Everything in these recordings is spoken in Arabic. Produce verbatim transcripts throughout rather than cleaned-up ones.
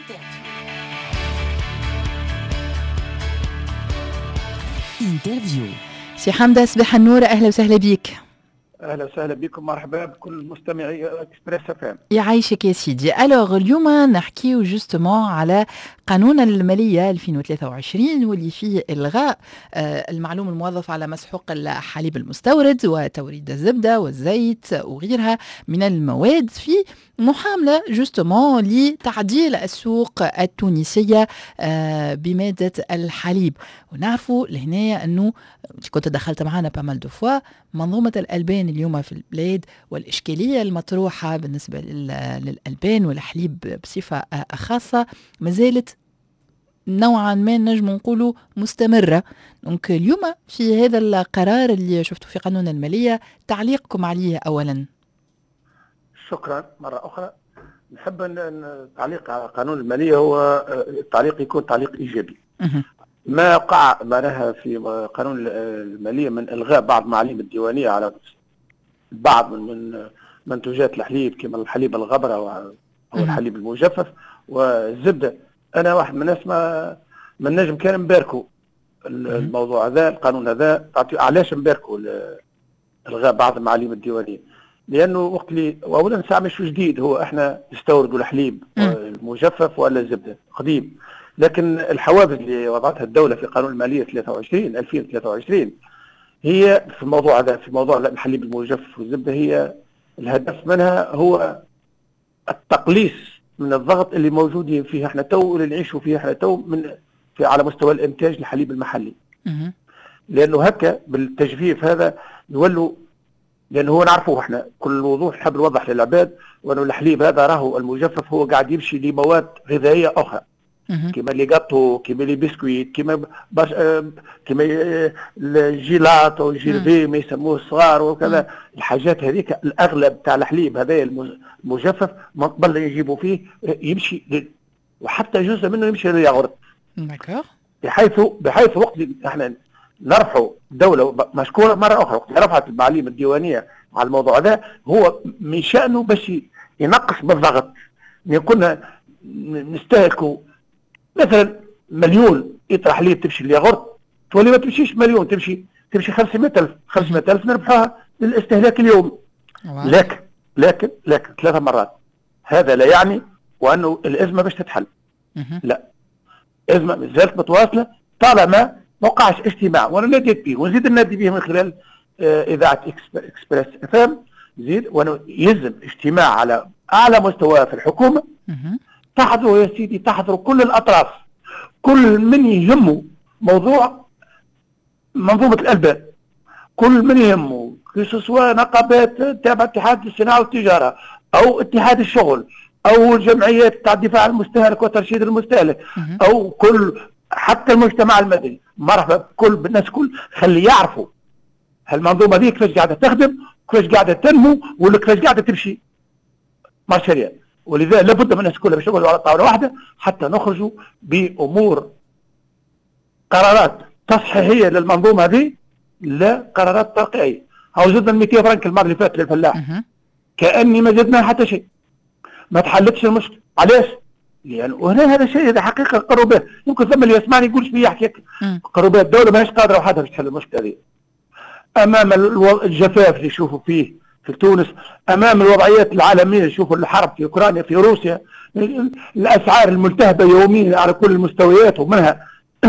انترفيو. سي حمدة صباح النور، اهلا وسهلا بيك. اهلا وسهلا بكم، مرحبا بكل مستمعي اكسبريس اف ام. يعيشك يا سيدي. الوغ اليوم نحكيو جوستومون على قانون الماليه ألفين وثلاثة وعشرين واللي فيه الغاء المعلوم الموظف على مسحوق الحليب المستورد وتوريد الزبده والزيت وغيرها من المواد في محاولة جوستومون لتعديل السوق التونسية بمادة الحليب. ونعرفوا لهنا أنه كنت دخلت معنا بامال دو فوا منظومة الألبان اليوم في البلاد والإشكالية المطروحة بالنسبة للألبان والحليب بصفة خاصة ما زالت نوعا ما نجم نقولوا مستمرة. دونك اليوم في هذا القرار اللي شفتوا في قانون المالية تعليقكم عليه أولا؟ شكرا مرة أخرى. نحب أن التعليق على قانون المالية هو التعليق يكون تعليق إيجابي. ما وقع معناها في قانون المالية من إلغاء بعض معاليم الديوانية على بعض من منتوجات الحليب كما الحليب الغبرة أو الحليب المجفف والزبدة. أنا واحد من الناس ما من نجم كان نباركوا الموضوع هذا، القانون هذا. علاش نباركوا إلغاء بعض المعاليم الديوانية؟ لانه وقت اللي اولا ساعه مش جديد، هو احنا نستوردوا الحليب المجفف ولا الزبده قديم، لكن الحوافز اللي وضعتها الدوله في قانون الماليه ثلاثة وعشرين ألفين وثلاثة وعشرين هي في الموضوع هذا، في موضوع الحليب المجفف والزبده، هي الهدف منها هو التقليص من الضغط اللي موجودين فيه احنا تو، اللي نعيشوا فيه احنا تو من في على مستوى الانتاج الحليب المحلي. لانه هكا بالتجفيف هذا يولوا، لأنه هو نعرفوه احنا كل وضوح، نحب نوضح للعباد وأنه الحليب هذا راهو المجفف هو قاعد يمشي لمواد غذائية أخرى كما اللي جاتو كما اللي بسكويت كما باش كما الجيلات أو الجيلبي ما يسموه الصغار وكذا. الحاجات هذيك الأغلب تاع الحليب هذا المجفف من قبل يجيبوا فيه يمشي ل... وحتى جزء منه يمشي للياغورت. بحيث بحيث وقت احنا نرفعوا الدولة مشكورة مرة أخرى وقت رفعت المعاليم الديوانية على الموضوع هذا، هو من شأنه باش ينقص بالضغط. يعني كنا نستهلكوا مثلا مليون لتر حليب تمشي للياغورت، تولي ما تمشيش مليون، تمشي تمشي خمسمائة ألف خمسمائة ألف نربحوها للاستهلاك اليومي. لكن لكن لكن ثلاثة مرات هذا لا يعني وأنه الأزمة باش تتحل. لا، الأزمة ما زالت متواصلة طالما ما وقعش اجتماع. وانا ناديت به ونزيد ننادي به من خلال آه اذاعه اكسبريس اف ام، زيد وانا يلزم اجتماع على اعلى مستوى في الحكومه. تحضروا يا سيدي، تحضروا كل الاطراف، كل من يهمه موضوع منظومه الالبان، كل من يهمه سواء نقابات تابعه اتحاد الصناعه والتجاره او اتحاد الشغل او الجمعيات تاع الدفاع عن المستهلك وترشيد المستهلك او كل حتى المجتمع المدني. مرحبا كل بالناس كل خلي يعرفوا هالمنظومه دي كيفاش قاعده تخدم، كيفاش قاعده تنمو، ولا كيفاش قاعده تمشي مارشاريا. ولذا لابد من الناس كلها باش يقعدوا على طاوله واحده حتى نخرجوا بامور قرارات تصحيحيه للمنظومه هذه، لا قرارات ترقيعيه. هاو زدنا مئتين فرنك المره اللي فاتت للفلاح، كاني ما زدنا حتى شيء، ما تحلتش المشكله. علاش؟ يعني وهنا هذا شيء، هذا حقيقه قروا به. يمكن ثم اللي يسمعني يقولش بيه يحكي قروا به. الدوله ماهيش قادره وحدها باش تحل المشكله هذه. امام الجفاف اللي يشوفوا فيه في تونس، امام الوضعيات العالميه، يشوفوا الحرب في اوكرانيا في روسيا، الاسعار الملتهبه يوميا على كل المستويات، ومنها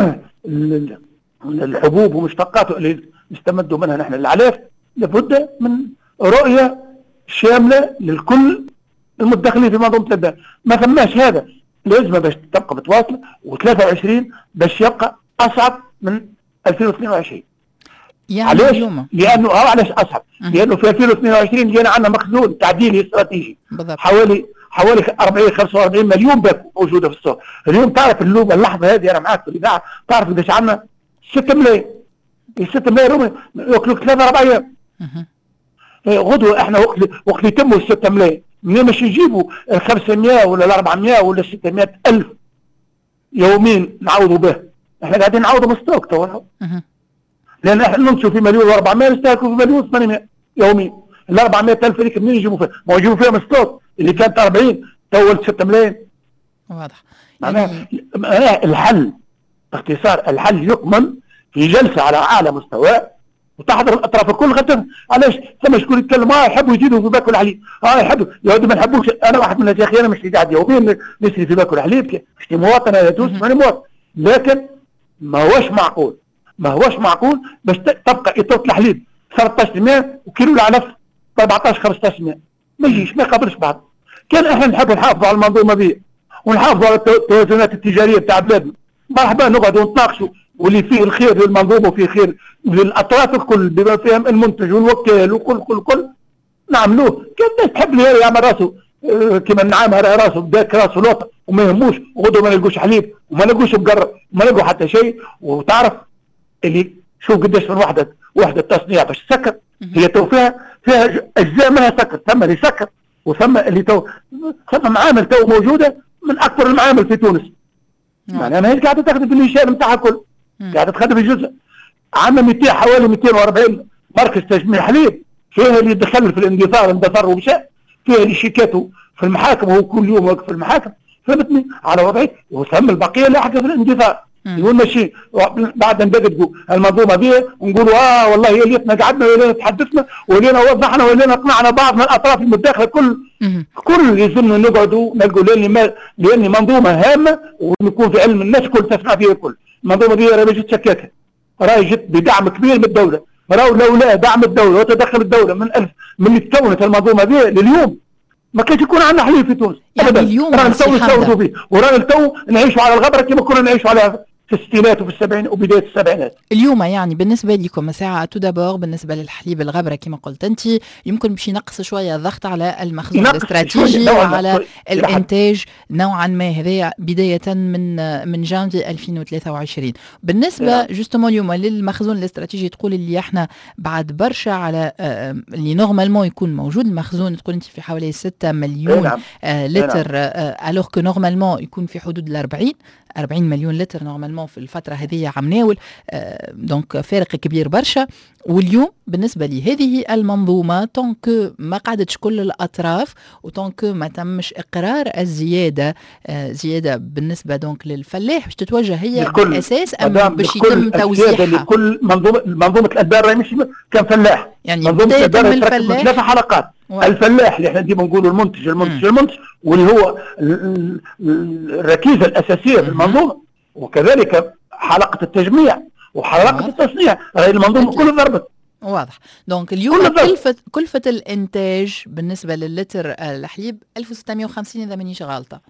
الحبوب ومشتقاته اللي نستمدوا منها نحن الاعلاف. لابد من رؤيه شامله للكل المدخلين في منظومه الالبان. ما ثماش هذا الازمه باش تبقى متواصله، وثلاثة وعشرين باش يبقى اصعب من ألفين واثنين وعشرين. يعني علاش؟ اليوم لانه اه علاش اصعب؟ أه. لانه في ألفين واثنين وعشرين جينا عندنا مخزون تعديلي استراتيجي بالضبط. حوالي حوالي أربعين خمسة وأربعين مليون باكو موجوده في السوق. اليوم تعرف اللوبه اللحظه هذه انا معاك في الاذاعه، تعرف قداش عندنا؟ ستة ملايين. ستة ملايين ياكلوا ثلاثة أربع أيام. غدوه احنا وقت وقت يتموا ال ستة ملايين، منين باش يجيبوا ال خمسمائة ولا ال أربعمائة ولا ستمائة ألف يوميا نعوضوا به؟ احنا قاعدين نعوضوا بالستوك تو، لان احنا ننشوا في مليون وأربعمائة نستهلكوا في مليون وثمانمائة يوميا. ال أربعمائة ألف هذيك منين يجيبوا فيها؟ ما يجيبوا فيها من ستوك اللي كانت أربعين تو ستة ملايين. واضح. معناها يعني الحل باختصار، الحل يكمن في جلسه على اعلى مستوى وتحضر الاطراف الكل. خاطر علاش ثم شكون يتكلم اه يحبوا يزيدوا في باكل الحليب، اه يحبوا يا ودي ما نحبوش. انا واحد من الناس يا اخي، انا مش قاعد يوميا نسري في باكل الحليب، مش مواطن انا تونس ماني مواطن، لكن ما هوش معقول ما هوش معقول باش تبقى اطاره الحليب ثلاثة عشر بالمئة وكيلو العلف أربعطاش خمسطاش بالمئة، ما يجيش ما يقابلش بعض. كان احنا نحبوا نحافظوا على المنظومه دي ونحافظوا على التوازنات التجاريه بتاع بلادنا، مرحبا نقعدوا نتناقشوا واللي فيه الخير للمنظومه وفيه خير للاطراف الكل بما فيهم المنتج والوكال وكل كل كل نعملوه. كان الناس تحب لي يعمل راسه اه كما النعام راسه بداك راسه لوطه وما يهموش، وغدوه ما نلقوش حليب وما نلقوش بقر وما نلقوا حتى شيء. وتعرف اللي شوف قداش من وحده وحده تصنيع باش تسكر، هي تو فيها فيها اجزاء منها سكر، ثم اللي سكر وثم اللي تو ثم معامل تو موجوده من اكثر المعامل في تونس. يعني انا هي قاعده تخدم في النشان نتاعها كل، قاعده تخدم في جزء عندنا مئتين حوالي مئتين وأربعين مركز تجميع حليب، فيها اللي دخل في الاندثار اندثر ومشى، فيها اللي شيكاته في المحاكم وهو كل يوم واقف في المحاكم، فهمتني على وضعي، وثم البقيه لاحقه في الاندثار. يقول ماشي بعد ندقدقوا المنظومه بيه ونقولوا اه والله هي ليتنا قعدنا ولينا تحدثنا ولينا وضحنا ولينا اقنعنا بعض من الاطراف المتداخله كل كل يلزمنا نقعدوا نلقوا لاني ما لاني منظومه هامه ونكون في علم الناس كل تسمع فيها الكل. المنظومه دي راهي جت شكاكه، راهي جت بدعم كبير من الدوله، راهو لولا دعم الدوله وتدخل الدوله من ألف من اللي تكونت المنظومه دي لليوم ما كانش يكون عندنا حليب في تونس ابدا. اليوم رانا تو نستوردوا فيه ورانا تو نعيشوا على الغبره كما كنا نعيشوا على في الستينات وفي السبعينات وبدايه السبعينات. اليوم يعني بالنسبه لكم ساعه تو دابور بالنسبه للحليب الغبره كما قلت انت يمكن باش ينقص شويه الضغط على المخزون الاستراتيجي وعلى الانتاج نوعا ما. هذا بدايه من من جانفي ألفين وثلاثة وعشرين. بالنسبه جوستومون اليوم للمخزون الاستراتيجي تقول اللي احنا بعد برشا على اللي نورمالمون يكون موجود المخزون، تقول انت في حوالي ستة مليون لتر الوغ كو نورمالمون يكون في حدود ال أربعين أربعين مليون لتر نورمالمون في الفترة هذه عم ناول. آه دونك فارق كبير برشا. واليوم بالنسبة لي هذه المنظومة طونك ما قعدتش كل الأطراف وطونك ما تمش إقرار الزيادة آه زيادة بالنسبة دونك للفلاح باش تتوجه هي بالأساس أم باش يتم توزيعها لكل منظومة منظومة الأدبار راهي مش كان فلاح يعني منظومة الأدبار الفلاح ثلاث حلقات واحد. الفلاح اللي احنا ديما نقولوا المنتج المنتج م. المنتج واللي هو الركيزة الأساسية في المنظومة، وكذلك حلقة التجميع وحلقة التصنيع، هذه المنظومة كلها ضربت. واضح. دونك اليوم كلفة كلفة الإنتاج بالنسبة للتر الحليب ألف وستمائة وخمسين إذا مانيش غالطة.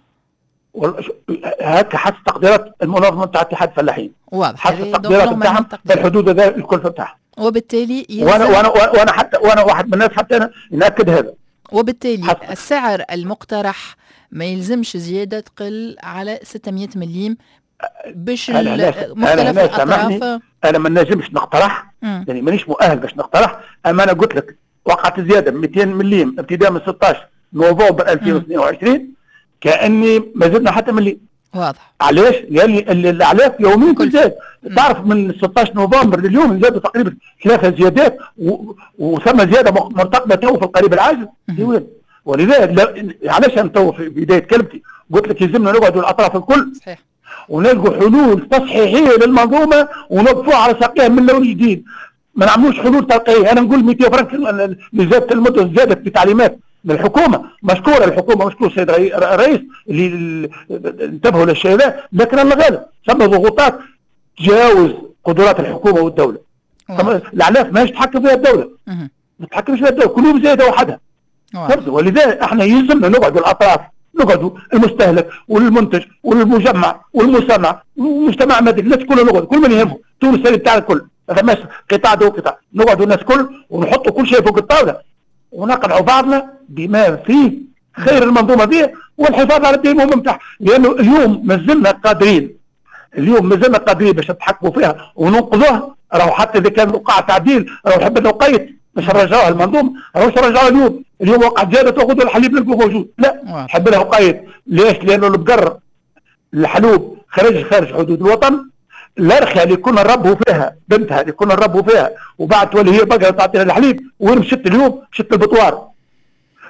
هكا حسب تقديرات المنظمة بتاع اتحاد الفلاحين. واضح. حسب التقديرات بتاعهم في الحدود هذا الكلفة بتاعها. وبالتالي وانا وانا وانا حتى وانا واحد من الناس حتى انا ناكد هذا. وبالتالي حسب. السعر المقترح ما يلزمش زيادة تقل على ستمائة مليم باش مختلف الأطراف. أنا ما نجمش نقترح يعني مانيش مؤهل باش نقترح، أما أنا قلت لك وقعت زيادة مئتين مليم ابتداء من ستة عشر نوفمبر ألفين واثنين وعشرين كأني ما زدنا حتى مليم. واضح. علاش؟ لأن الأعلاف يوميا تزداد. تعرف من ستة عشر نوفمبر لليوم زادوا تقريبا ثلاثة زيادات وثم زيادة مرتقبة تو في القريب العاجل. ولذلك علاش أنا تو في بداية كلمتي قلت لك يلزمنا نقعدوا الأطراف الكل صحيح ونلقوا حلول تصحيحيه للمنظومه ونوقفوها على ساقيها من لون جديد، ما نعملوش حلول تلقائيه. انا نقول مئتين فرنك لزياده المده زادت بتعليمات من الحكومه، مشكوره الحكومه مشكور السيد الرئيس اللي انتبهوا للشيء ده، لكن الله غالب ثم ضغوطات تجاوز قدرات الحكومه والدوله. الاعلاف ماهيش تحكم فيها الدوله، ما تحكمش فيها الدوله، كل يوم زايده وحدها. ولذلك احنا يلزمنا نقعدوا الاطراف نقعدوا المستهلك والمنتج والمجمع والمصنع والمجتمع المدني الناس كلها نقعد كل من يهمه تونس اللي بتاع الكل هذا ماشي قطاع دو قطاع نقعدوا الناس كل ونحطوا كل شيء فوق الطاوله ونقنعوا بعضنا بما فيه خير المنظومه دي والحفاظ على الدين الممتع، لانه اليوم ما زلنا قادرين اليوم ما زلنا قادرين باش نتحكموا فيها وننقذوها. راهو حتى اذا كان وقع تعديل راهو حبينا وقيت باش نرجعوها المنظومه، راهوش نرجعوها اليوم اليوم وقع زياده تاخذوا الحليب نلقوه موجود، لا حبينا وقيت. ليش؟ لانه البقر الحلوب خرج خارج حدود الوطن، الارخيه اللي كنا نربوا فيها بنتها اللي كنا نربوا فيها وبعد تولي هي بقره تعطينا الحليب، وين مشت اليوم؟ مشت البطوار،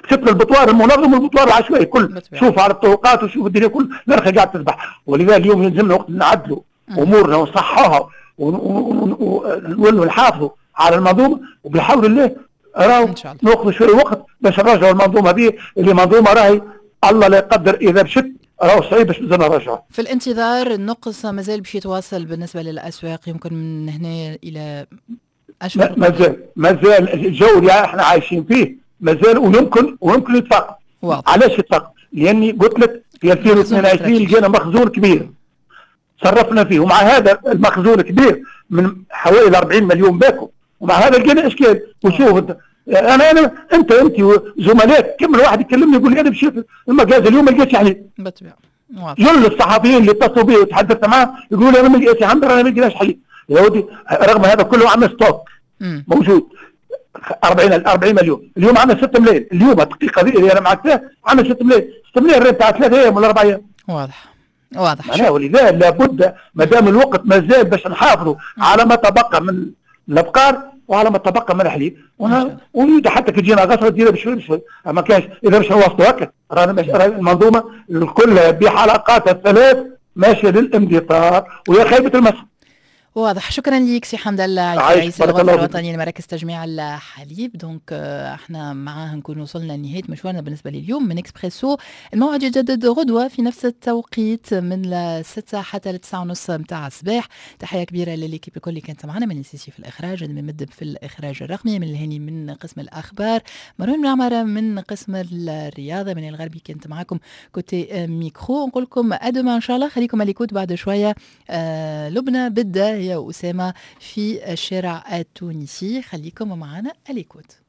كتبت البطوار المنظم والبطوار العشوائي كل، شوف على الطرقات وشوف الدنيا كل الأرخة قاعد تذبح. ولذا اليوم يلزمنا وقت نعدلوا أمورنا ونصححها ونولوا نحافظوا على المنظومة، وبحول الله راهو ناخذ شوية وقت باش نرجعوا المنظومة هذه اللي منظومة راهي الله لا يقدر إذا مشت راهو صعيب باش نزلنا نرجعها. في الانتظار النقص مازال باش يتواصل بالنسبة للأسواق يمكن من هنا إلى أشهر؟ مازال مازال الجو اللي احنا عايشين فيه مازال ويمكن ويمكن يتفاقم. علاش يتفاقم؟ لاني قلت لك في ألفين واثنين وعشرين لقينا مخزون كبير صرفنا فيه، ومع هذا المخزون كبير من حوالي أربعين مليون باكو، ومع هذا لقينا اشكال. وشوف انا انا انت انت وزملائك كم واحد يكلمني يقول لي انا مشيت المجاز اليوم ما لقيتش حليب. بالطبع جل الصحفيين اللي اتصلوا بي وتحدثت معاه يقولوا انا ما لقيتش عنبر، انا ما لقيناش حليب يا ودي. رغم هذا كله عندنا ستوك موجود أربعين أربعين مليون، اليوم عندنا ستة ملايين. اليوم الدقيقه هذه اللي انا معك فيها عندنا ستة ملايين، ستة ملايين الريت تاع ثلاثة ايام ولا أربع ايام. واضح واضح. معناها ولذا لابد ما دام الوقت مازال باش نحافظوا على ما تبقى من الابقار وعلى ما تبقى من الحليب، ويدا حتى كي تجينا غسره ديرها بشوي بشوي، ما كانش اذا باش نوصلوا هكا رانا المنظومه الكل بحلقاتها الثلاث ماشيه للاندثار وهي خايبه المسح. واضح. شكرا ليك سي حمد الله رئيس الغرفه الوطنيه لمراكز تجميع الحليب. دونك احنا معاه نكون وصلنا لنهايه مشوارنا بالنسبه لليوم من اكسبريسو. الموعد يجدد غدوه في نفس التوقيت من الستة حتى التسعة ونص متاع الصباح. تحيه كبيره لليكيب الكل اللي كانت معنا، من السيسي في الاخراج، من مدب في الاخراج الرقمي، من الهاني من قسم الاخبار، مروان معمر من قسم الرياضه، من الغربي كنت معكم كوتي ميكرو. نقول لكم ادما ان شاء الله. خليكم على الكود بعد شويه. آه لبنى بدا يا أسامة في الشارع التونسي. خليكم معنا اليكوت.